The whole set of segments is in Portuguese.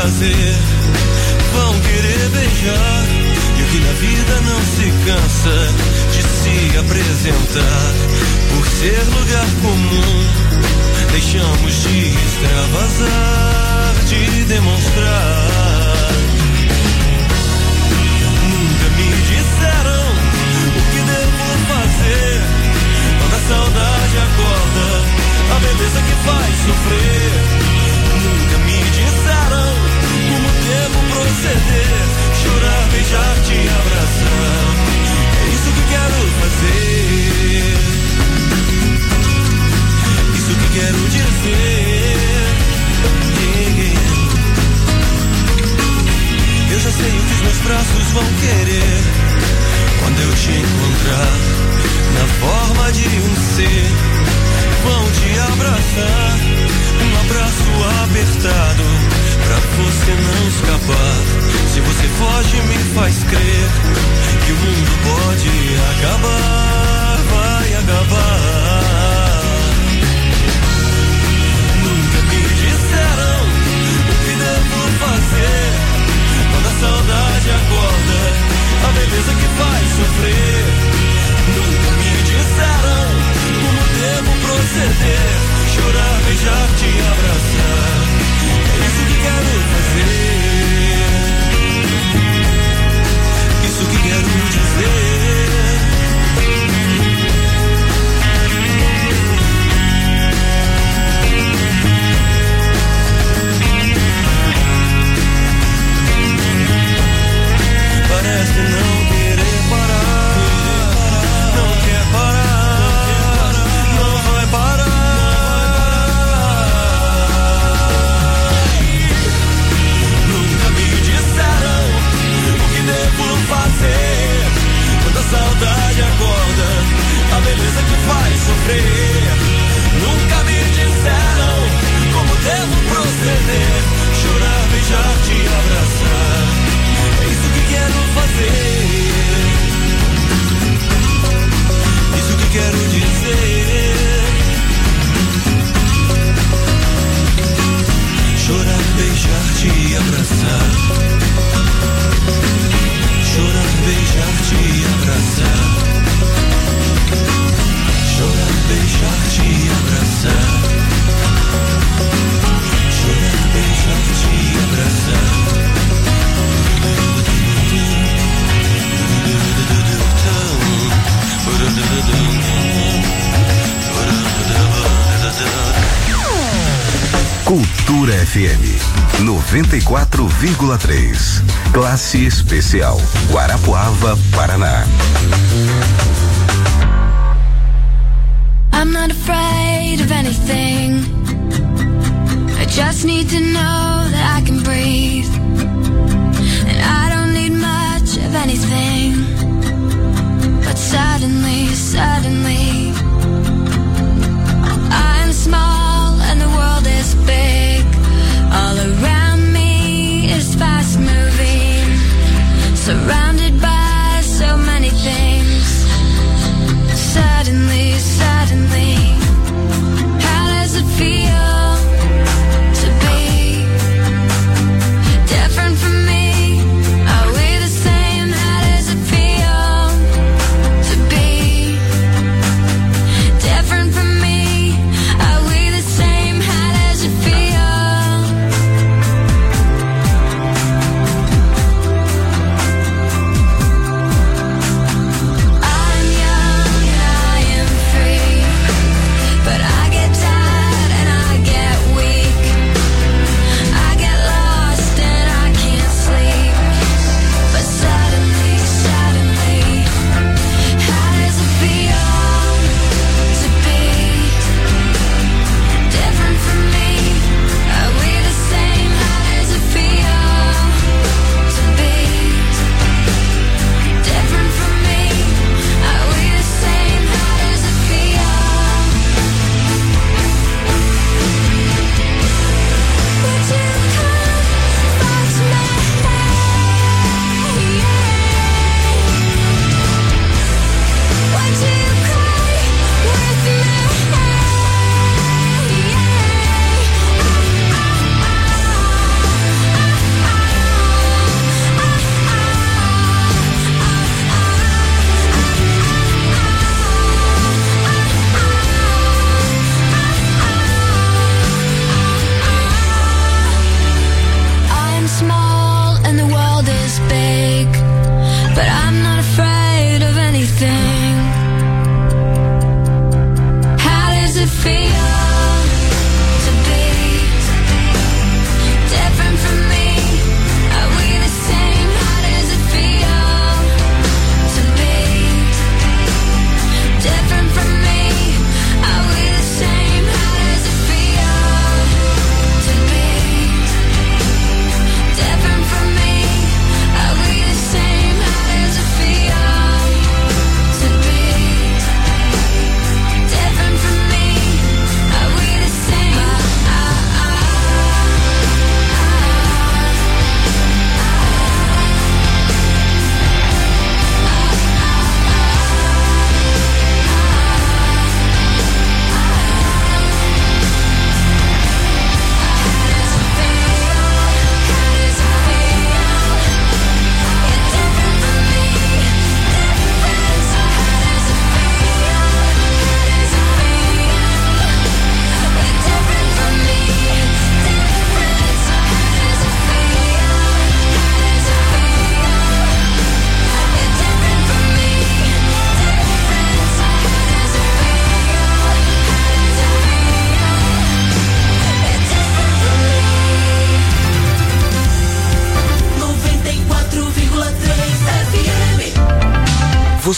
fazer, vão querer beijar. E o que na vida não se cansa de se apresentar. Por ser lugar comum, deixamos de extravasar, de demonstrar. Nunca me disseram o que devo fazer. Quando a saudade acorda, a beleza que faz sofrer. Nunca me disseram como devo proceder. Chorar, beijar, te abraçar, é isso que quero fazer. Isso que quero dizer. Eu já sei o que os meus braços vão querer quando eu te encontrar na forma de um ser. Vão te abraçar, um abraço apertado, pra você não escapar. Se você foge, me faz crer que o mundo pode acabar, vai acabar. Nunca me disseram o que devo fazer. Quando a saudade acorda, a beleza que faz sofrer. Nunca me disseram como devo proceder. Chorar, beijar, te abraçar, é isso que quero fazer. Isso que quero dizer. Parece não querer parar, não quer parar, não vai parar. Nunca me disseram o que devo fazer. Quando a saudade acorda, a beleza que faz sofrer. Nunca me disseram como devo proceder. Chorar, beijar, te abraçar, é isso que quero fazer. Isso que quero dizer. Chorar, beijar, te abraçar. Chorar, beijar, te abraçar. Chorar, beijar, te abraçar. Chorar, beijar, te abraçar. Cultura FM 94,3. Classe especial Guarapuava, Paraná. I'm not afraid of anything. I just need to know that I can breathe. And I don't need much of anything. But suddenly, suddenly, I'm small and the world is big. All around me is fast moving, surrounded by so many things. Suddenly, suddenly, how does it feel to be different from me? Are we the same? How does it feel to be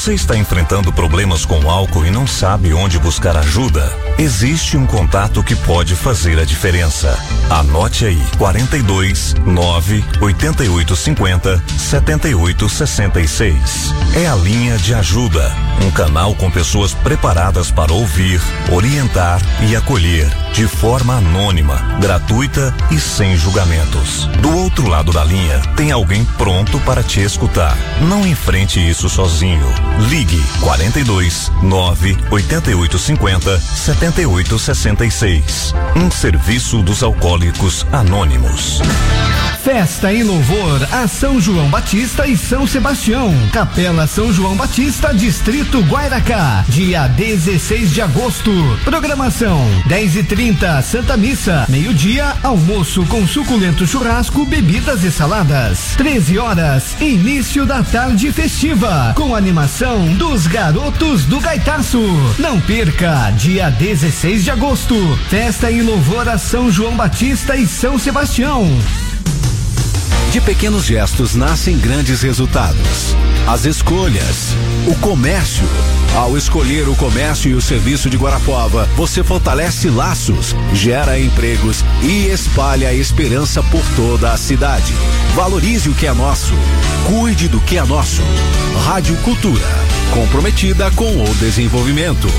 Você está enfrentando problemas com álcool e não sabe onde buscar ajuda? Existe um contato que pode fazer a diferença. Anote aí: 42 9 88 50 78 66. É a linha de ajuda, um canal com pessoas preparadas para ouvir, orientar e acolher de forma anônima, gratuita e sem julgamentos. Do outro lado da linha, tem alguém pronto para te escutar. Não enfrente isso sozinho. Ligue 42 9 88 50 78 66. Um serviço dos Alcoólicos Anônimos. Festa em louvor a São João Batista e São Sebastião. Capela São João Batista, Distrito Guairacá. Dia 16 de agosto. Programação: 10h30, Santa Missa. Meio-dia, almoço com suculento churrasco, bebidas e saladas. 13h, início da tarde festiva, com animação dos Garotos do Gaitaço. Não perca, dia 16 de agosto. Festa em louvor a São João Batista e São Sebastião. De pequenos gestos nascem grandes resultados. As escolhas, o comércio. Ao escolher o comércio e o serviço de Guarapuava, você fortalece laços, gera empregos e espalha a esperança por toda a cidade. Valorize o que é nosso. Cuide do que é nosso. Rádio Cultura, comprometida com o desenvolvimento.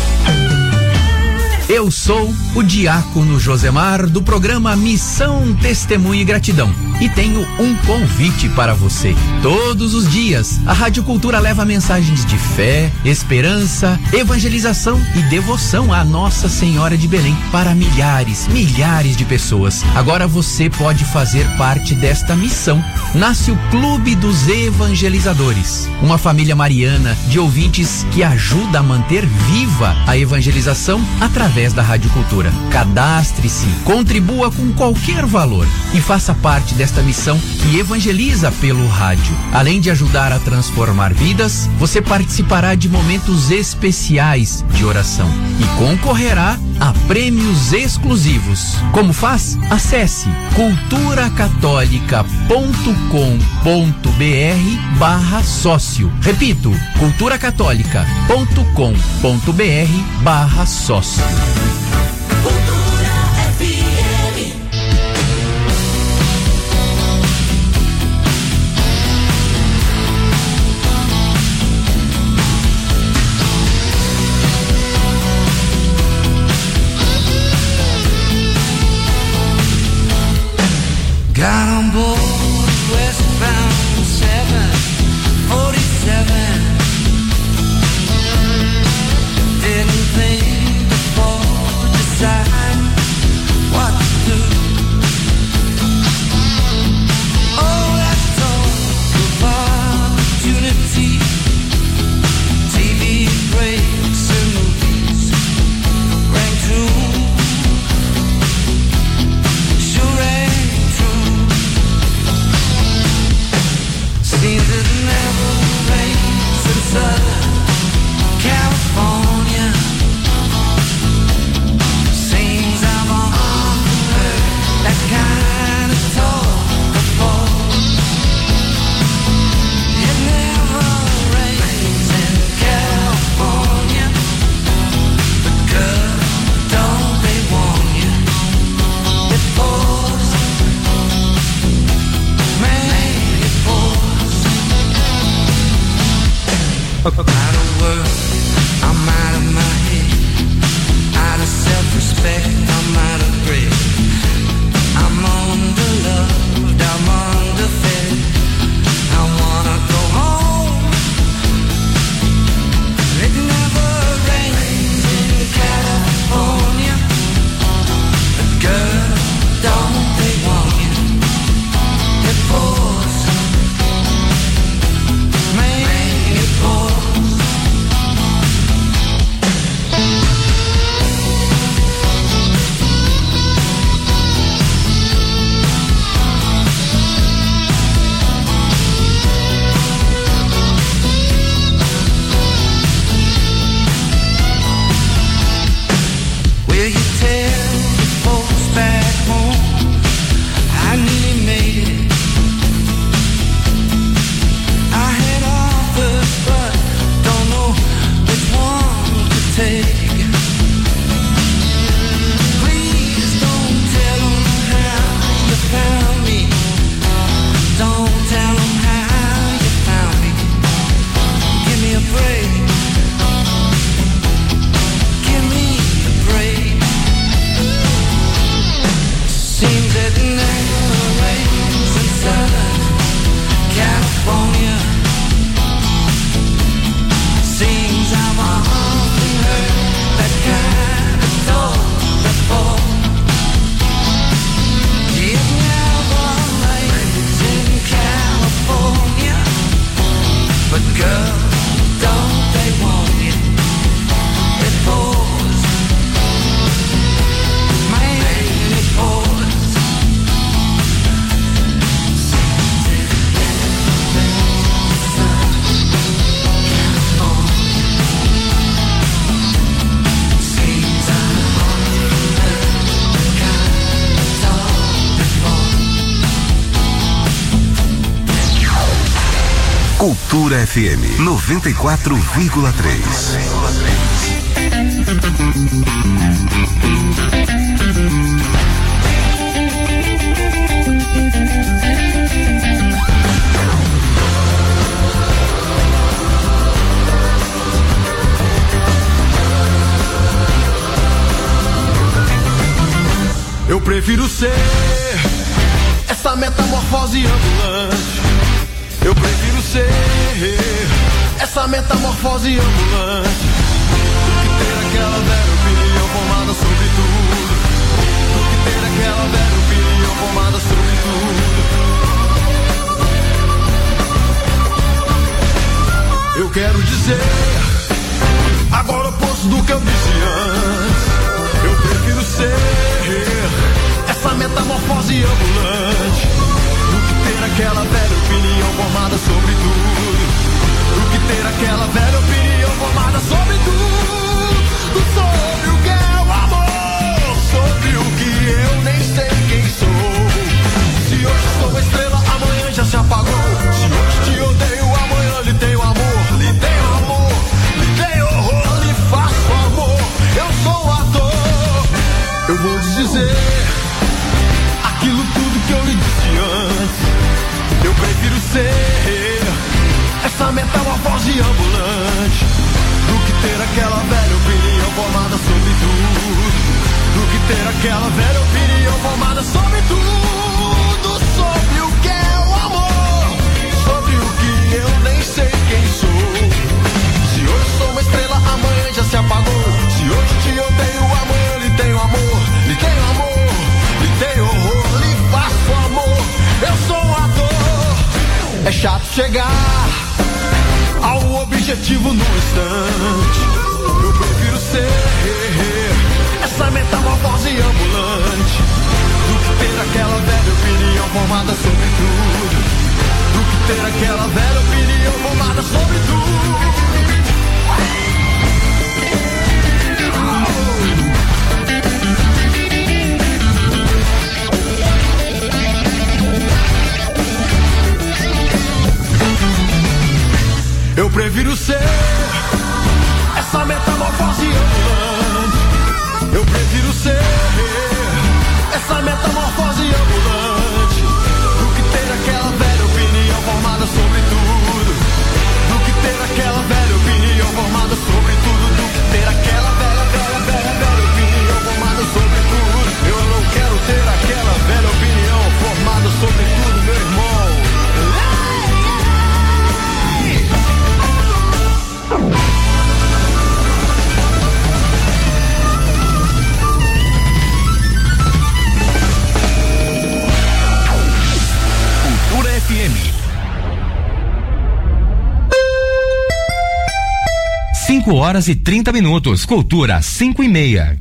Eu sou o diácono Josemar, do programa Missão Testemunho e Gratidão, e tenho um convite para você. Todos os dias, a Rádio Cultura leva mensagens de fé, esperança, evangelização e devoção à Nossa Senhora de Belém para milhares de pessoas. Agora você pode fazer parte desta missão. Nasce o Clube dos Evangelizadores, uma família mariana de ouvintes que ajuda a manter viva a evangelização através da Rádio Cultura. Cadastre-se, contribua com qualquer valor e faça parte desta missão que evangeliza pelo rádio. Além de ajudar a transformar vidas, você participará de momentos especiais de oração e concorrerá a prêmios exclusivos. Como faz? Acesse culturacatólica.com.br/sócio. Repito, culturacatólica.com.br/sócio. Got on board westbound 747. Didn't think before Cultura FM 94,3. Eu prefiro ser essa metamorfose ambulante. Eu prefiro ser essa metamorfose ambulante do que ter aquela velha opinião formada sobre tudo. Do que ter aquela velha opinião formada sobre tudo. Eu quero dizer agora o oposto do que eu disse antes. Eu prefiro ser essa metamorfose ambulante do que ter aquela velha opinião formada sobre tudo. Do que ter aquela velha opinião formada sobre tudo. Sobre o que é o amor, sobre o que eu nem sei quem sou. Se hoje sou uma estrela, amanhã já se apagou. Se hoje te odeio, amanhã lhe tenho amor. Lhe tenho amor, lhe tenho horror, lhe faço amor. Eu sou um ator. Eu vou te dizer aquilo tudo que eu lhe disse antes. Eu prefiro ser essa metamorfose ambulante do que ter aquela velha opinião formada sobre tudo. Do que ter aquela velha opinião formada sobre tudo. Sobre o que é o amor, sobre o que eu nem sei quem sou. Se hoje sou uma estrela, amanhã já se apagou. Se hoje te odeio, amanhã lhe tenho amor. Lhe tenho amor, lhe tenho horror, lhe faço amor. Eu sou um ator. É chato chegar ao objetivo no instante. Eu prefiro ser essa metamorfose ambulante do que ter aquela velha opinião formada sobre tudo. Do que ter aquela velha opinião formada sobre tudo. Eu prefiro ser essa metamorfose ambulante. Eu prefiro ser essa metamorfose ambulante do que ter aquela velha opinião formada sobre tudo. Do que ter aquela velha opinião formada sobre tudo. Do que ter aquela velha opinião formada sobre tudo. Eu não quero ter aquela velha opinião formada sobre tudo, meu irmão. Cultura FM. 5h30. Cultura 5h30.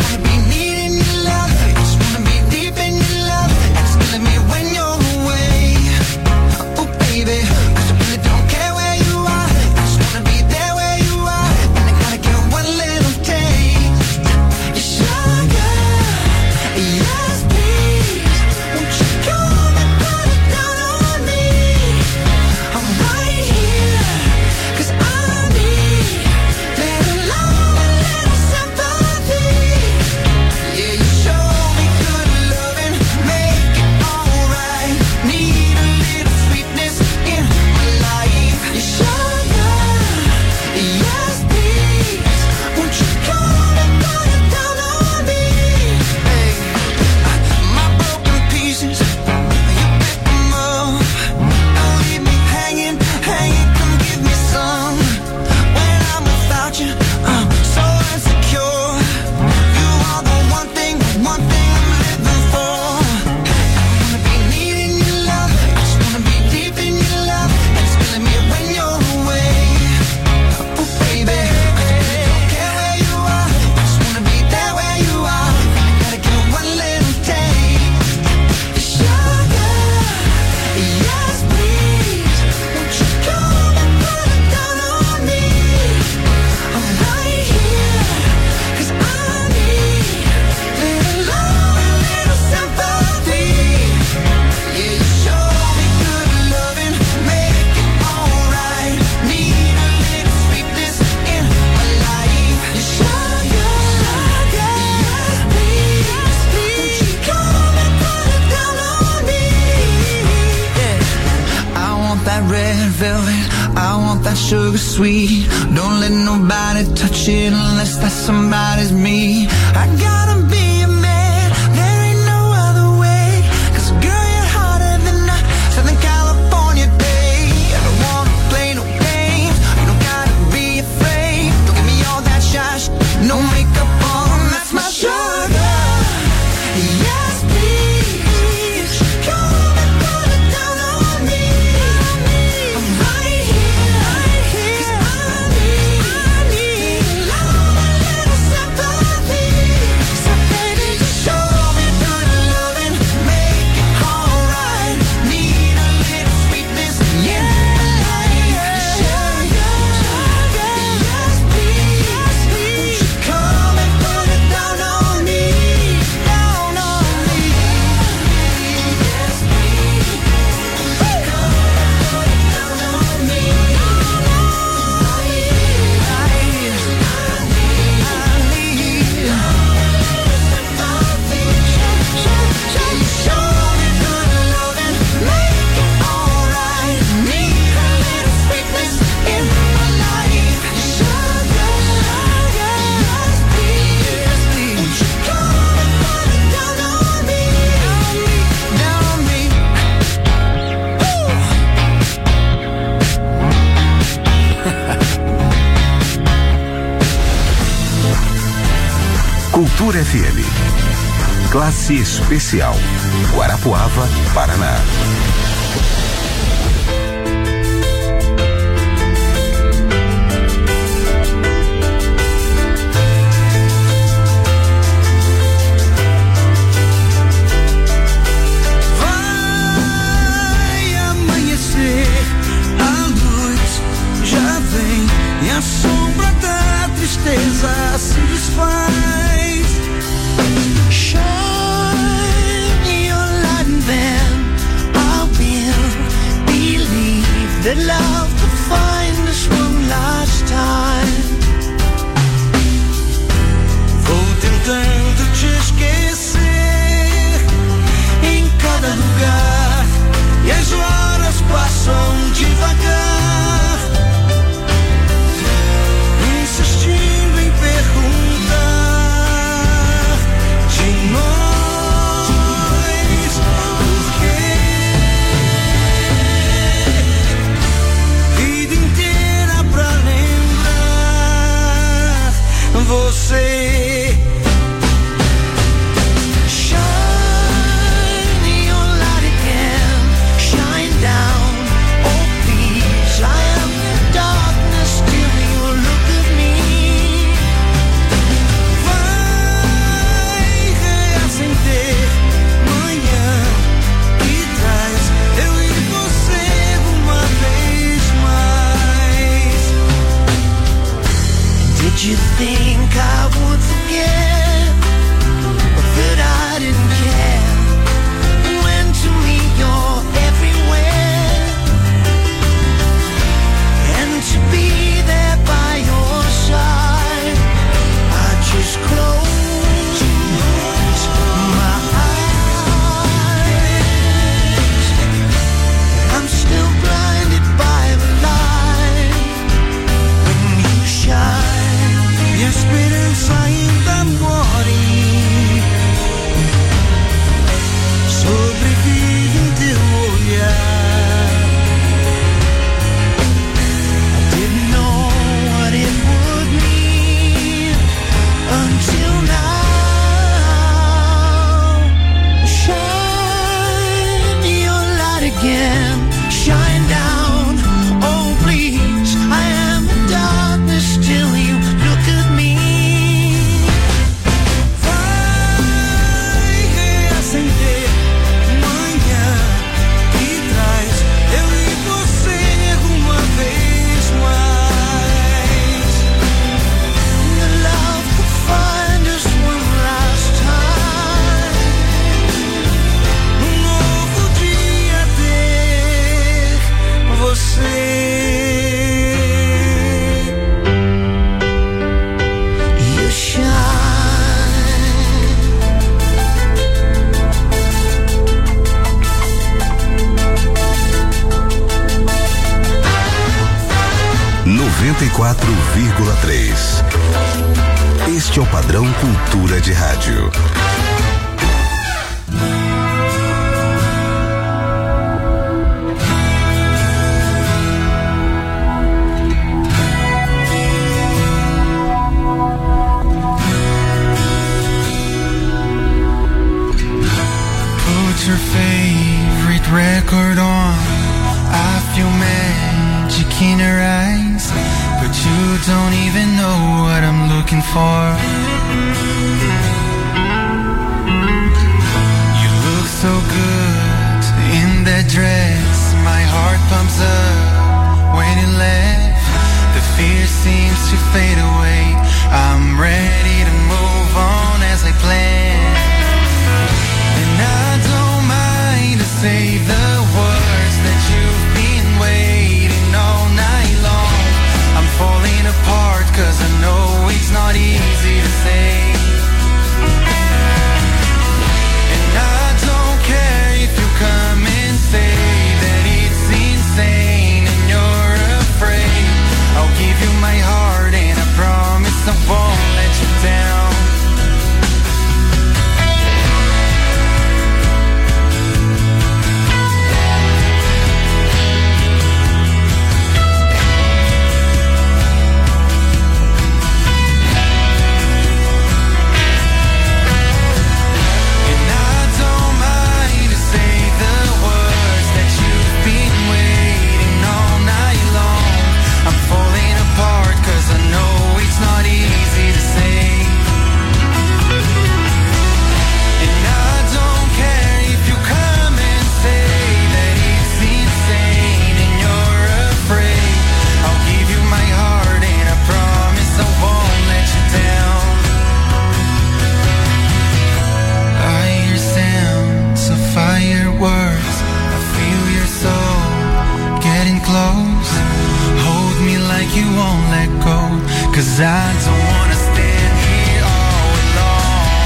When you're away that red velvet, I want that sugar sweet. Don't let nobody touch it unless that somebody's me. I gotta be a man, there ain't no other way. 'Cause girl, you're hotter than a Southern California day. I don't wanna play no games, you don't gotta be afraid. Don't give me all that shy no makeup on, that's my sugar. Yes, please, come and put it down on me. I'm right here, 'cause I need a little sympathy. So baby, just show me good loving, make it alright. Need a little sweetness in my life. Sugar, yes please, won't you come and put it down on me, down on me. Yes please, come and put it down on me. Show me good loving, make it alright. Need a little sweetness in my life. Sugar, yes please, won't you come and put it down on me, down on me. Cultura FM. Classe especial. Guarapuava, Paraná. Vai amanhecer, a luz já vem e a sombra da tristeza se desfaz. Shine your light and then I will believe that love will find us one last time. Vou tentando te esquecer em cada lugar e as horas passam devagar, insistindo em perguntar de nós por quê. Vida inteira pra lembrar você. Shine your light again. 94,3. Este é o padrão Cultura de Rádio. Put your favorite record on. I feel magic in her eyes, but you don't even know what I'm looking for. You look so good in that dress. My heart pumps up when you laugh. The fear seems to fade away. I'm ready to move on as I plan. And I don't mind to say the words that you've been waiting all night long. I'm falling apart 'cause I know it's not easy to say. And I don't care if you come and say that it's insane and you're afraid. I'll give you my heart and I promise I won't let you down. Hold me like you won't let go, 'cause I don't wanna stand here all alone.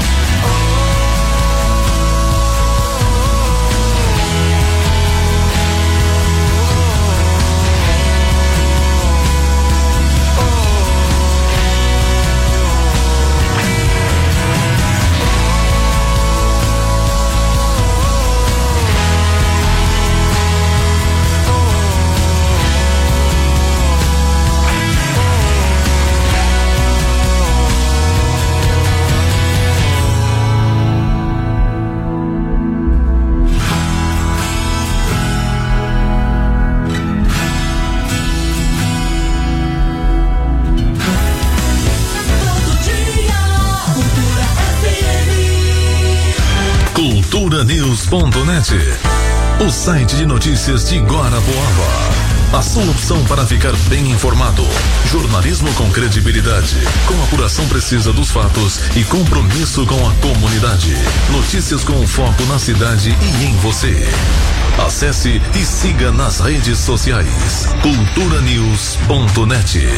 CulturaNews.net, o site de notícias de Guarapuava. A sua opção para ficar bem informado. Jornalismo com credibilidade, com apuração precisa dos fatos e compromisso com a comunidade. Notícias com foco na cidade e em você. Acesse e siga nas redes sociais. CulturaNews.net.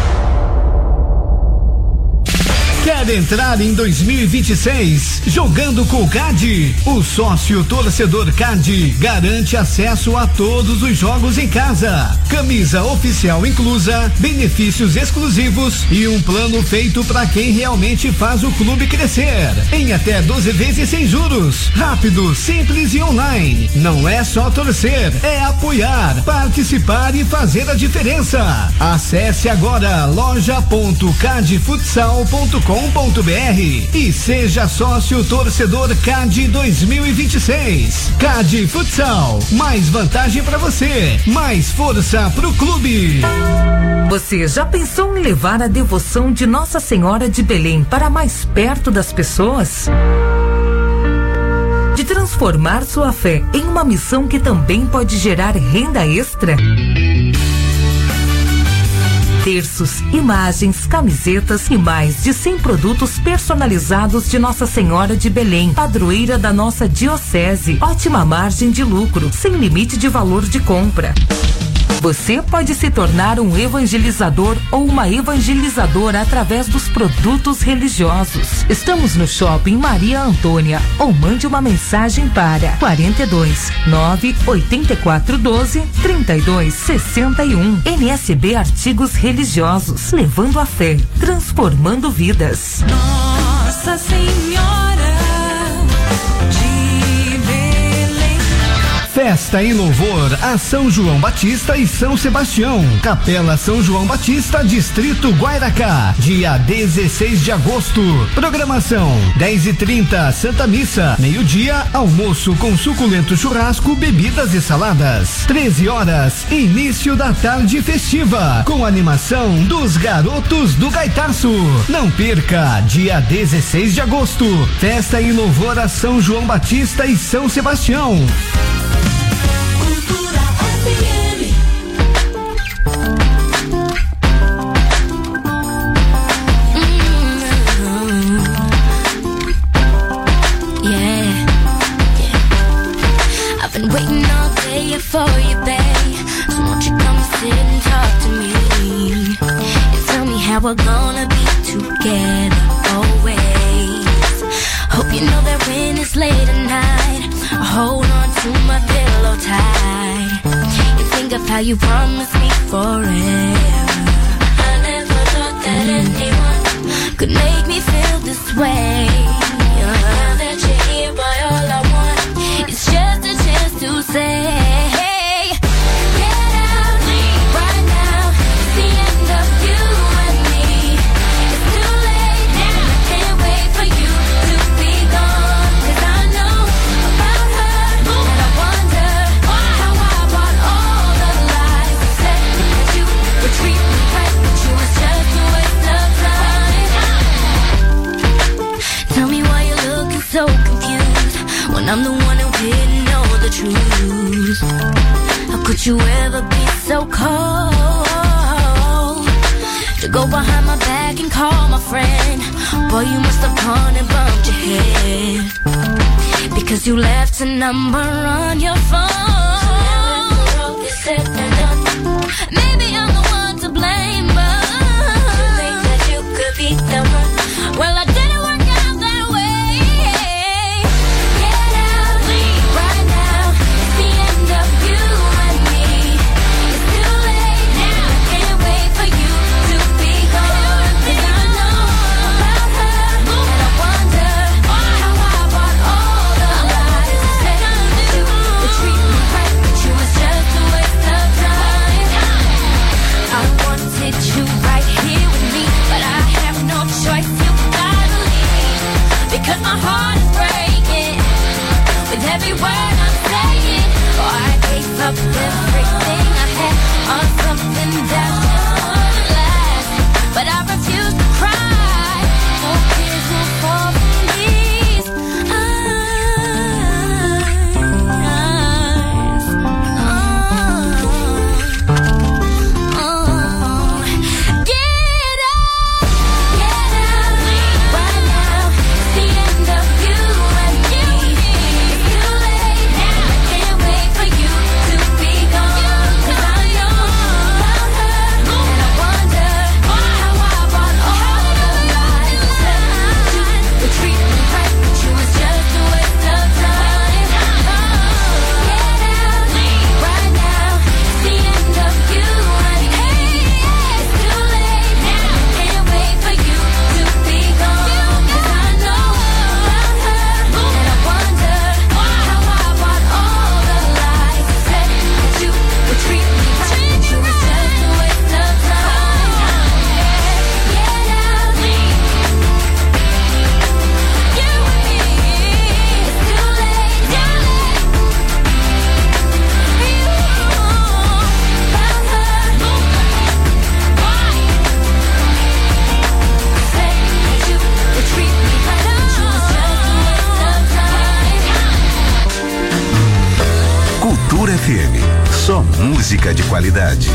Quer entrar em 2026 jogando com o CAD? O sócio torcedor CAD garante acesso a todos os jogos em casa. Camisa oficial inclusa, benefícios exclusivos e um plano feito para quem realmente faz o clube crescer. Em até 12 vezes sem juros. Rápido, simples e online. Não é só torcer, é apoiar, participar e fazer a diferença. Acesse agora loja.cadfutsal.com.br e seja sócio torcedor CAD 2026. CAD Futsal, mais vantagem para você, mais força pro clube. Você já pensou em levar a devoção de Nossa Senhora de Belém para mais perto das pessoas? De transformar sua fé em uma missão que também pode gerar renda extra? Terços, imagens, camisetas e mais de 100 produtos personalizados de Nossa Senhora de Belém, padroeira da nossa diocese. Ótima margem de lucro, sem limite de valor de compra. Você pode se tornar um evangelizador ou uma evangelizadora através dos produtos religiosos. Estamos no Shopping Maria Antônia ou mande uma mensagem para 42 984 12 32 61. NSB Artigos Religiosos, levando a fé, transformando vidas. Nossa Senhora de Belém. Festa em louvor a São João Batista e São Sebastião. Capela São João Batista, Distrito Guairacá. Dia 16 de agosto. Programação: 10h30, Santa Missa. Meio-dia, almoço com suculento churrasco, bebidas e saladas. 13 horas, início da tarde festiva, com animação dos Garotos do Gaitaço. Não perca, dia 16 de agosto. Festa em louvor a São João Batista e São Sebastião. Waiting all day for you, babe. So won't you come sit and talk to me and tell me how we're gonna be together always. Hope you know that when it's late at night, I hold on to my pillow tight. You think of how you promised me forever. I never thought that anyone could make me feel this way. Now that you're here, boy, all I want is just a chance to say, hey, get out right now. It's the end of you and me. It's too late now. I can't wait for you to be gone. 'Cause I know about her, and I wonder how I bought all the lies I said that you would treat me right, but you was just a waste of time. Tell me why you're looking so confused when I'm the one who didn't know the truth. How could you ever be so cold to go behind my back and call my friend? Boy, you must have gone and bumped your head because you left a number on your phone. Maybe I'm the one to blame, but you think that you could be the one. Well, I didn't work out that way. Get out right now. It's the end of you and me. It's too late now. I can't wait for you to be gone. 'Cause I know about her, and I wonder how I bought all the lies I said that you would treat me right, but you was just a waste of time. I wanted you right here with me, but I have no choice. You gotta leave because my heart is breaking with every word I'm saying. Oh, I gave up everything I had on something that just wouldn't last, but I refuse to cry. No tears will fall from these eyes. Get out right now. It's the end of you and me. It's too late now. I can't wait for you to be gone. 'Cause I know about her, and I wonder how I bought all the lies I said that you would treat me right, but you was just a waste of time. Get out right now. It's the end of you and me. It's too late now. I can't wait for you to be gone. 'Cause I know about her, and I wonder how I bought all the lies I said that you would treat me right, but you was just a waste of time. Get out, you and me. It's too late, too late. You about her, why? Say that you would treat me right, but you was just a waste of time. Cultura FM, só música de qualidade.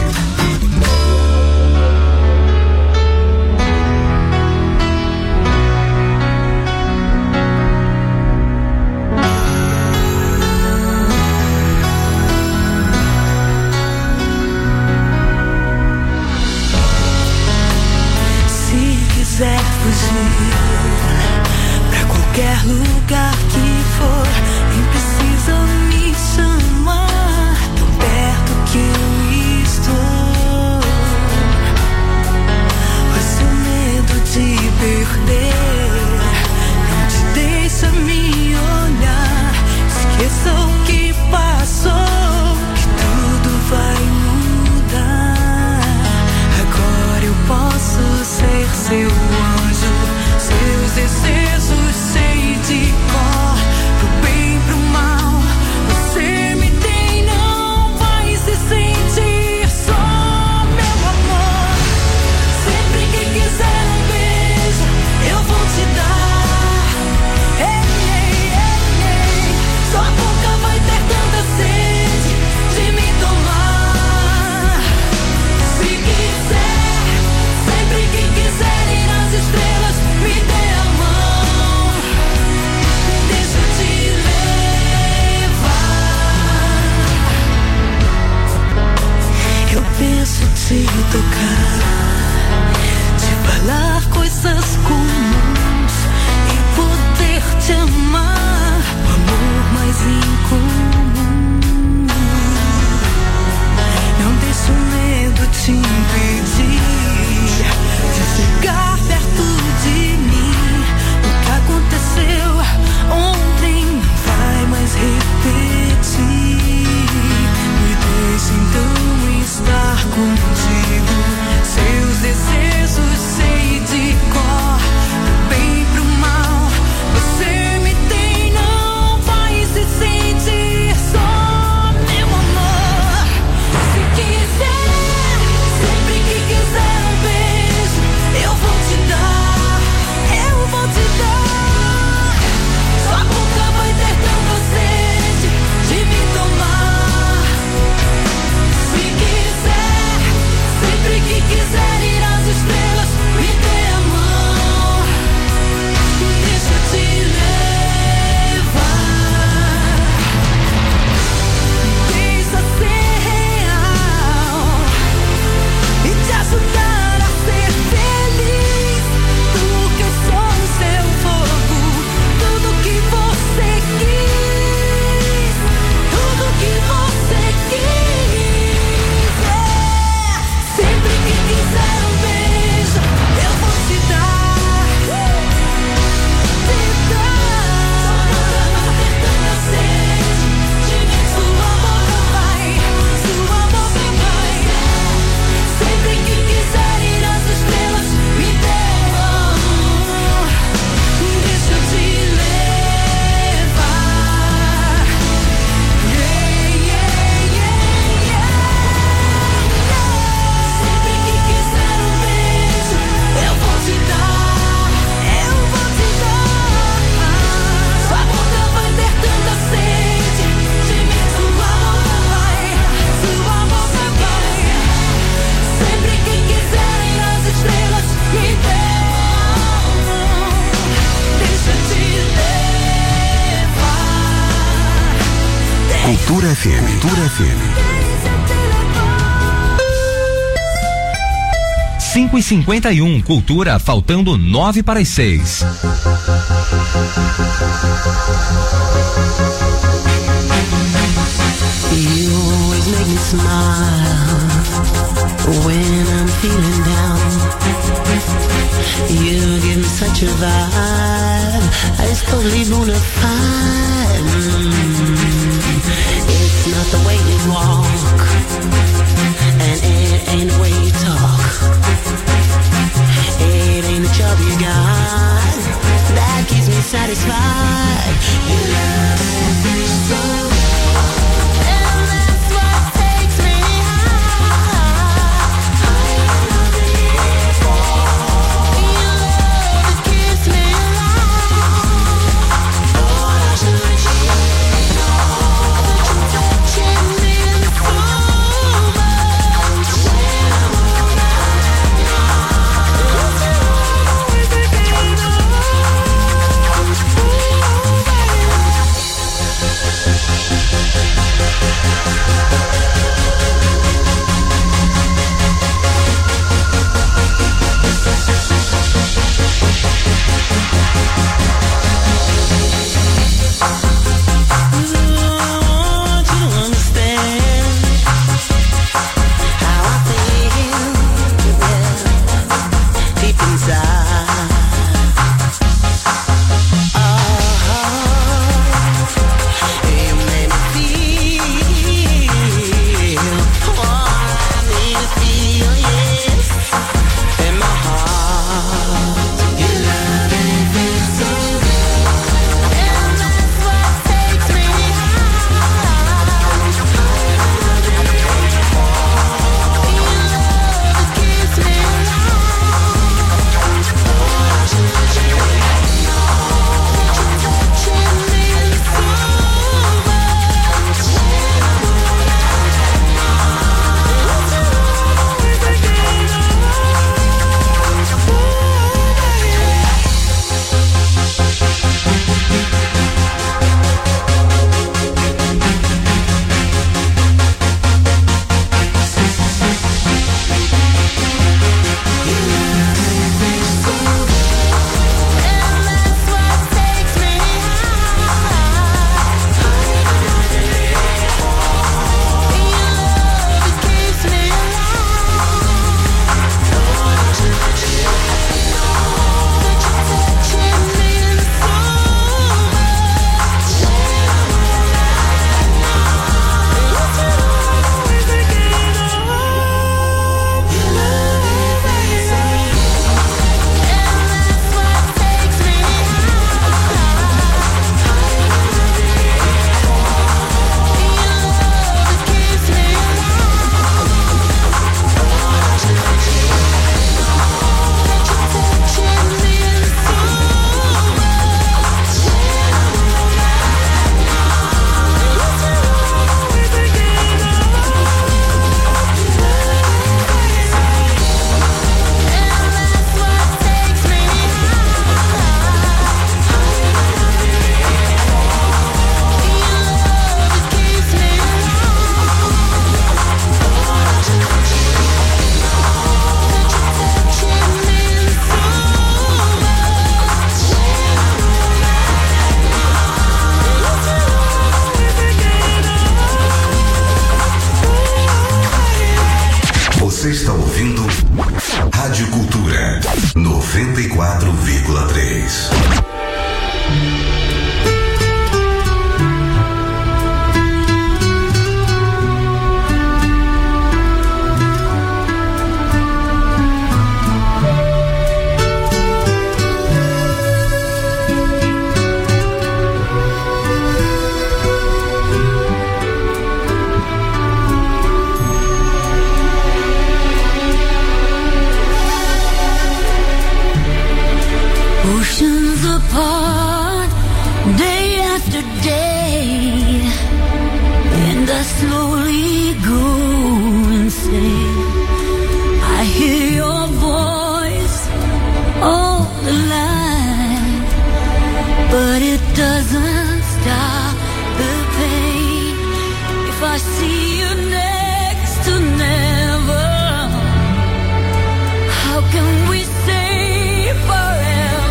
te tocar, te falar coisas comuns e poder te amar, o amor mais incomum. Não deixe o medo te impedir de chegar perto de mim. O que aconteceu ontem não vai mais repetir. Me deixe então estar contigo. Seus desejos sei de cor, do bem pro mal. Você me tem, não vai se sentir só, meu amor. Se quiser, sempre que quiser um beijo, eu vou te dar, eu vou te dar. Sua boca vai ter tanta sede de me tomar. Se quiser, sempre que quiser ir às estrelas, me dê a mão, deixa eu te levar. Deixa ser real e te ajudar a ser feliz. Porque eu sou o seu fogo, tudo que você quis, tudo que você quis. Sempre que quiser um beijo, eu vou te dar, te dar. Tanta sede de mim, sua boca vai, sua boca vai. Sempre que quiser ir às estrelas, me dê a mão, deixa eu te levar. Sempre que quiser um beijo, eu vou te dar, eu vou te dar. Sua boca vai ter tanta sede de mim, sua boca vai, sua boca vai. Sempre que quiser ir às estrelas, me dê a mão, deixa eu te levar. Cultura FM. Cultura FM. 5h51, Cultura, faltando 9 para as 6. You always make me smile when I'm feeling down. You give me such a vibe, it's totally bona fide. It's not the way you walk, and it ain't the way you talk. It ain't the job you got that keeps me satisfied. You love me so. Você está ouvindo Rádio Cultura 94,3. Oceans apart, day after day, and I slowly go insane. I hear your voice all the line, but it doesn't stop the pain. If I see you next to never, how can we say forever?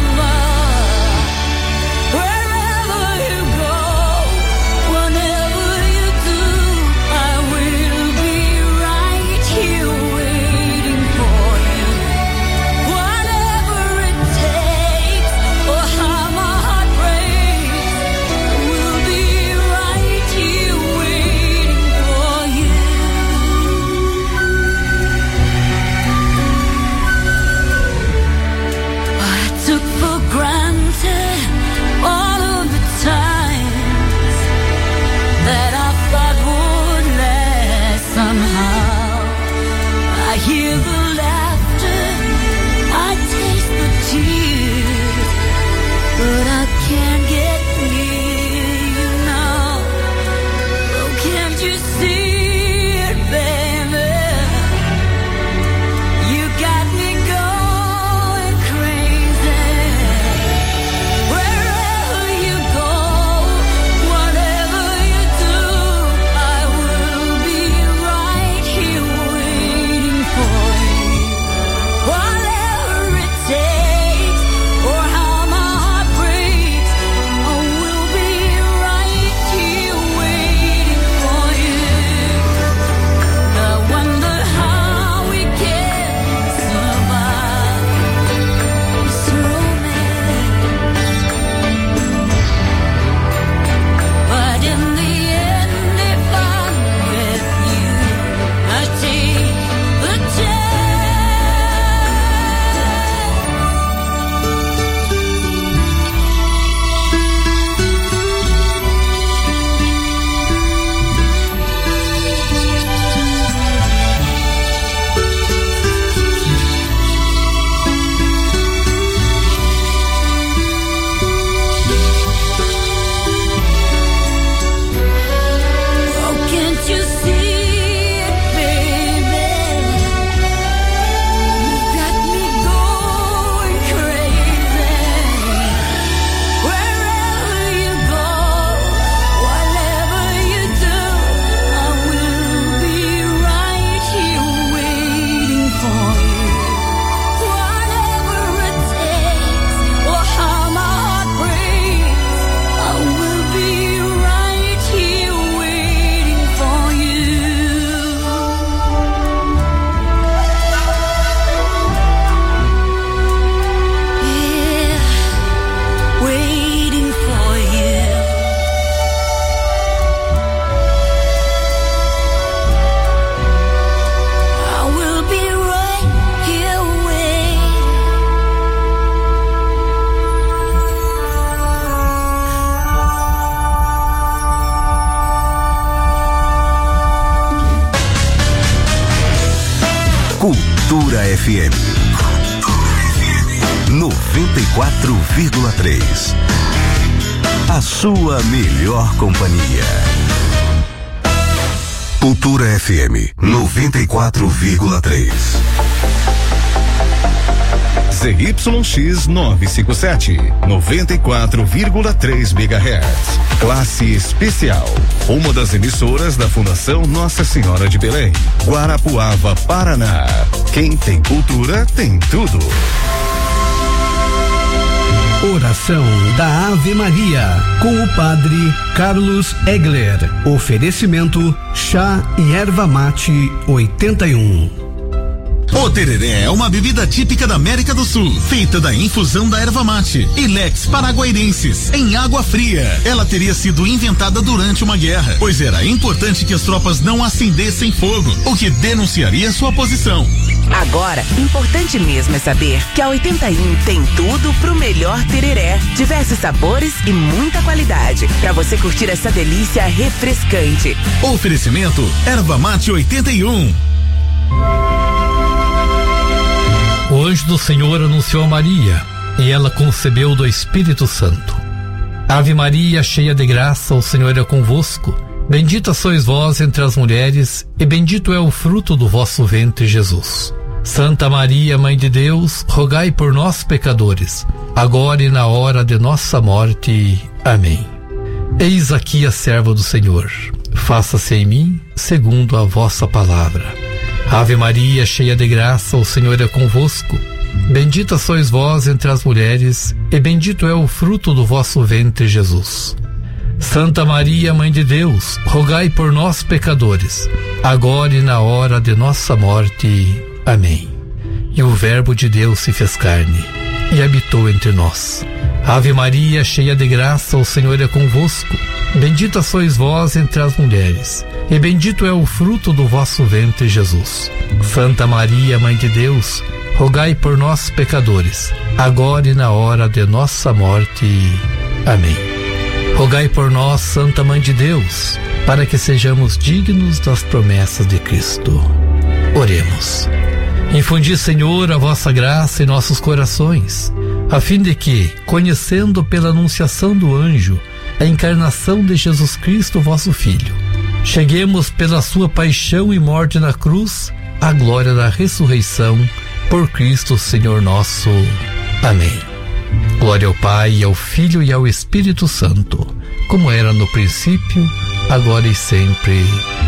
Hear the laughter, I taste the tears, but I can't get near you now. Oh, can't you see it, baby? You got me going crazy. Wherever you go, whatever you do, I will be right here waiting for you. Whatever it takes, or how my heart breaks, I will be right here waiting for you. I wonder how we can survive this romance, but in the end, if I'm with you, I take the chance. Oh, can't you see it, baby? You got me going crazy. Wherever you go, whatever you do, I will be right here waiting for you. Whatever it takes, or how my heart breaks, I will be right here waiting for you. Yeah, waiting for you. I will be right here waiting. Cultura FM 94,3. A sua melhor companhia. Cultura FM 94,3. ZYX 957, 94,3 MHz. Classe especial. Uma das emissoras da Fundação Nossa Senhora de Belém, Guarapuava, Paraná. Quem tem cultura tem tudo. Oração da Ave Maria, com o padre Carlos Egler. Oferecimento chá e erva mate 81. O tereré é uma bebida típica da América do Sul, feita da infusão da erva mate, Ilex paraguairensis, em água fria. Ela teria sido inventada durante uma guerra, pois era importante que as tropas não acendessem fogo, o que denunciaria sua posição. Agora, importante mesmo é saber que a 81 tem tudo pro melhor tereré. Diversos sabores e muita qualidade, pra você curtir essa delícia refrescante. Oferecimento Erva Mate 81. O anjo do Senhor anunciou a Maria, e ela concebeu do Espírito Santo. Ave Maria, cheia de graça, o Senhor é convosco. Bendita sois vós entre as mulheres, e bendito é o fruto do vosso ventre, Jesus. Santa Maria, Mãe de Deus, rogai por nós, pecadores, agora e na hora de nossa morte. Amém. Eis aqui a serva do Senhor. Faça-se em mim segundo a vossa palavra. Ave Maria, cheia de graça, o Senhor é convosco. Bendita sois vós entre as mulheres, e bendito é o fruto do vosso ventre, Jesus. Santa Maria, Mãe de Deus, rogai por nós, pecadores, agora e na hora de nossa morte. Amém. E o Verbo de Deus se fez carne e habitou entre nós. Ave Maria, cheia de graça, o Senhor é convosco. Bendita sois vós entre as mulheres, e bendito é o fruto do vosso ventre, Jesus. Santa Maria, Mãe de Deus, rogai por nós, pecadores, agora e na hora de nossa morte. Amém. Rogai por nós, Santa Mãe de Deus, para que sejamos dignos das promessas de Cristo. Oremos. Infundi, Senhor, a vossa graça em nossos corações, a fim de que, conhecendo pela anunciação do anjo a encarnação de Jesus Cristo, vosso Filho, cheguemos pela sua paixão e morte na cruz à glória da ressurreição, por Cristo Senhor nosso. Amém. Glória ao Pai, ao Filho e ao Espírito Santo, como era no princípio, agora e sempre.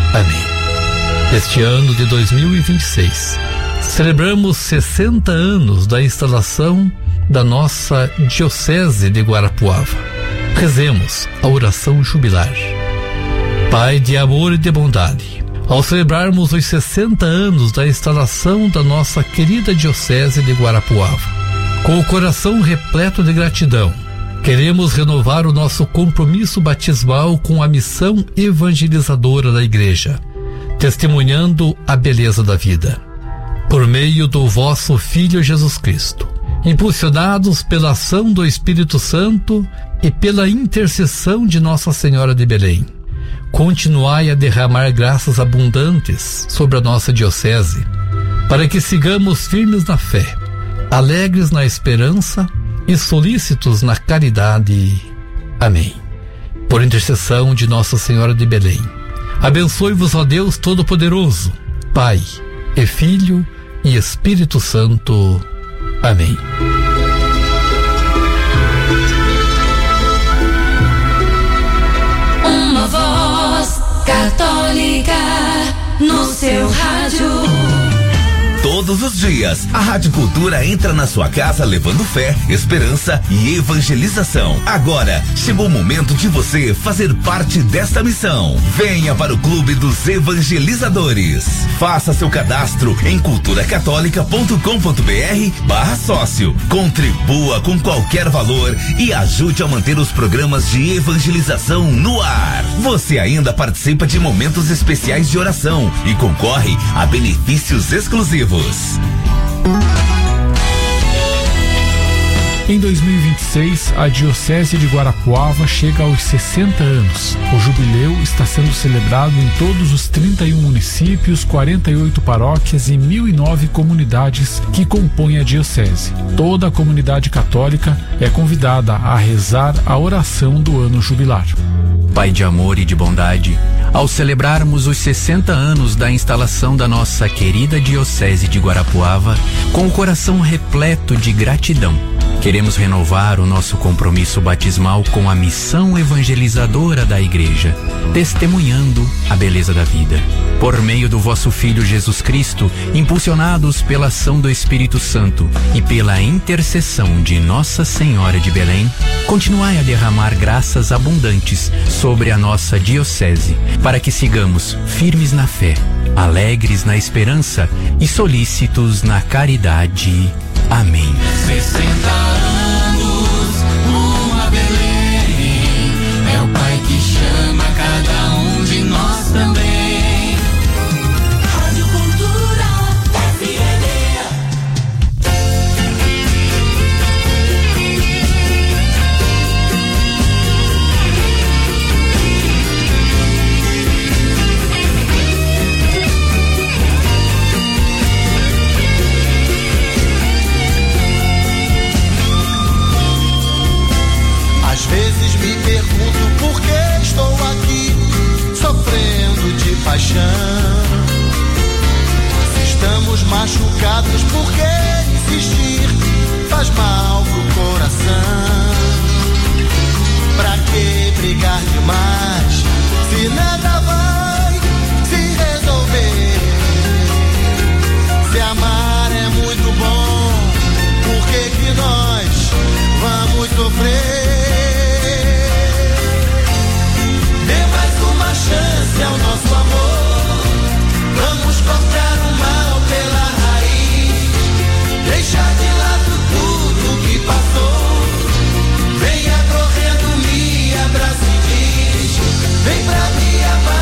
Amém. Este ano de 2026, celebramos 60 anos da instalação da nossa Diocese de Guarapuava. Rezemos a oração jubilar. Pai de amor e de bondade, ao celebrarmos os 60 anos da instalação da nossa querida Diocese de Guarapuava, com o coração repleto de gratidão, queremos renovar o nosso compromisso batismal com a missão evangelizadora da Igreja, testemunhando a beleza da vida. Por meio do vosso Filho Jesus Cristo, impulsionados pela ação do Espírito Santo e pela intercessão de Nossa Senhora de Belém, continuai a derramar graças abundantes sobre a nossa Diocese, para que sigamos firmes na fé, alegres na esperança e solícitos na caridade. Amém. Por intercessão de Nossa Senhora de Belém, abençoe-vos, ó Deus Todo-Poderoso, Pai e Filho e Espírito Santo. Amém. Uma voz católica no seu rádio. Todos os dias, a Rádio Cultura entra na sua casa levando fé, esperança e evangelização. Agora, chegou o momento de você fazer parte desta missão. Venha para o Clube dos Evangelizadores. Faça seu cadastro em culturacatólica.com.br/sócio. Contribua com qualquer valor e ajude a manter os programas de evangelização no ar. Você ainda participa de momentos especiais de oração e concorre a benefícios exclusivos. Em 2026, a Diocese de Guarapuava chega aos 60 anos. O jubileu está sendo celebrado em todos os 31 municípios, 48 paróquias e 1.009 comunidades que compõem a Diocese. Toda a comunidade católica é convidada a rezar a oração do ano jubilar. Pai de amor e de bondade, ao celebrarmos os 60 anos da instalação da nossa querida Diocese de Guarapuava, com o coração repleto de gratidão, queremos renovar o nosso compromisso batismal com a missão evangelizadora da Igreja, testemunhando a beleza da vida. Por meio do vosso Filho Jesus Cristo, impulsionados pela ação do Espírito Santo e pela intercessão de Nossa Senhora de Belém, continuai a derramar graças abundantes sobre a nossa Diocese, para que sigamos firmes na fé, alegres na esperança e solícitos na caridade. Amém. 60 anos, uma Belém, é o Pai que chama cada um de nós também. Rádio Cultura FM. Às vezes me pergunto por que estou aqui, sofrendo de paixão. Se estamos machucados, por que insistir? Faz mal pro coração. Pra que brigar demais, se nada vai se resolver? Se amar é muito bom, por que nós vamos sofrer? Chance ao nosso amor, vamos cortar o mal pela raiz, deixar de lado tudo que passou. Venha correndo, me abraça e diz, vem pra me amar.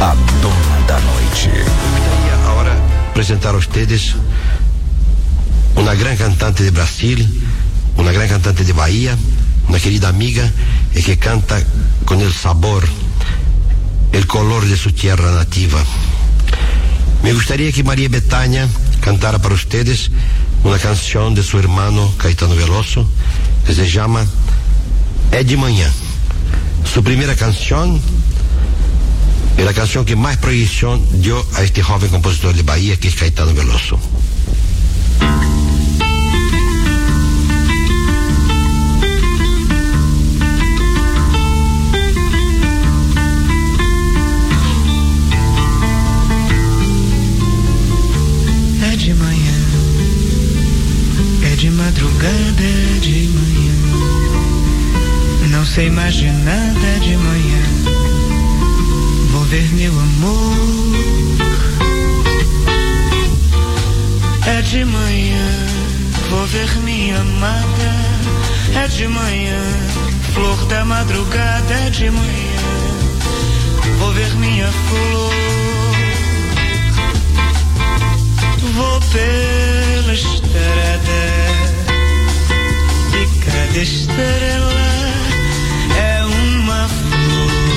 a dona da noite. Gostaria agora apresentar a vocês uma grande cantante de Brasil, uma grande cantante de Bahia, uma querida amiga e que canta com o sabor, o color de sua terra nativa. Me gostaria que Maria Bethânia cantara para vocês uma canção de seu irmão Caetano Veloso que se chama É de Manhã. Sua primeira canção é a canção que mais projeção deu a este jovem compositor de Bahia, que é Caetano Veloso. É de manhã, é de madrugada, é de manhã. Não sei mais de nada de manhã. Vou ver meu amor. É de manhã, vou ver minha amada. É de manhã, flor da madrugada. É de manhã, vou ver minha flor. Vou pela estrada e cada estrela